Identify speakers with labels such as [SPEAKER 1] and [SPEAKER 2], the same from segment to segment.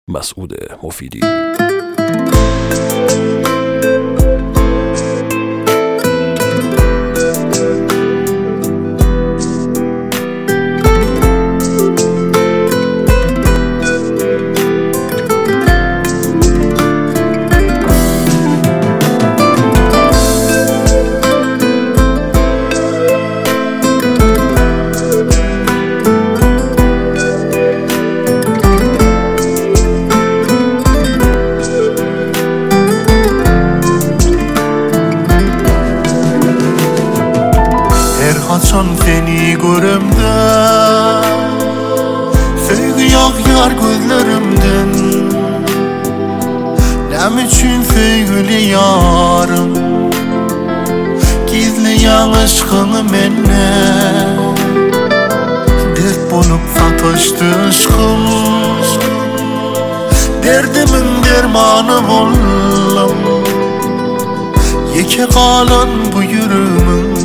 [SPEAKER 1] مسعود مفیدی.
[SPEAKER 2] Çon seni görümde Söygü yağyar gözlerimden Nem için söygülü yarım Gizleyen aşkını menne Dert bolup sataştı aşkım Derdimin dermanı oldum Yeke kalan bu yürümün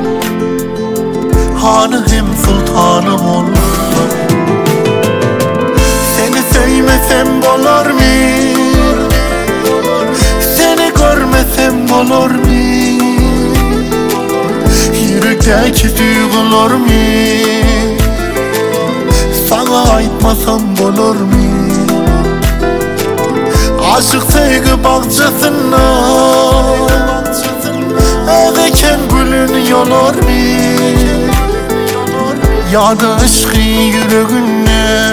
[SPEAKER 2] Hanı hem sultanım oldu Seni sevmesem olur mu? Seni görmesem olur mu? Yürekteki duygular mı? Sana aytmasam olur mu? Aşık sevgi bahçesinde Ödeken gülün yolar mı? Ya da aşkı yüreğine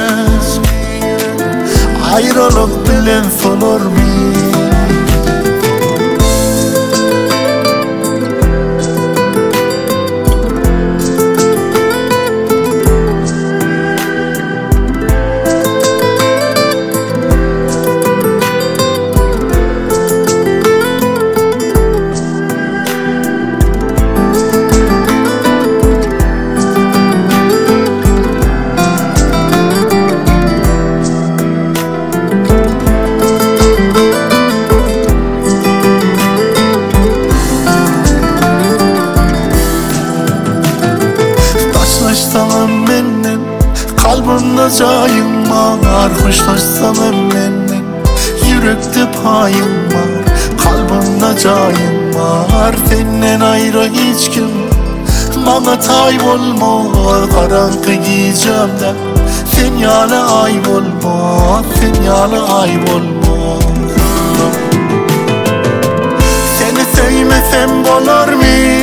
[SPEAKER 2] Ayrılık bilen solar mı? Kalbimde cayım var, hoşlaşsam emmenden Yürekte payım var, kalbimde cayım var Senden ayrı hiç kim bana tay olmaz Karanlık giyeceğim de sen yana ay olmaz Sen yana ay olmaz Seni sevmesem olur mu?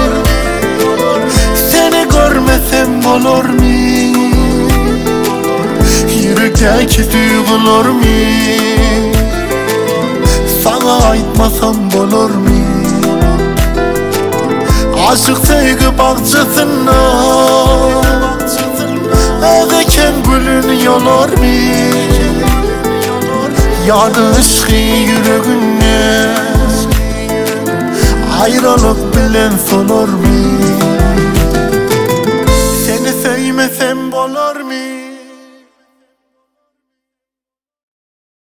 [SPEAKER 2] Seni görmesem olur mu? Yürekteki duygular mı? Sana aytmasam olur mu? Aşık sevgi bahçesinde Ödeken gülün yolar mı? Ya da aşkı yüreğine Ayrılık bilen solar mı?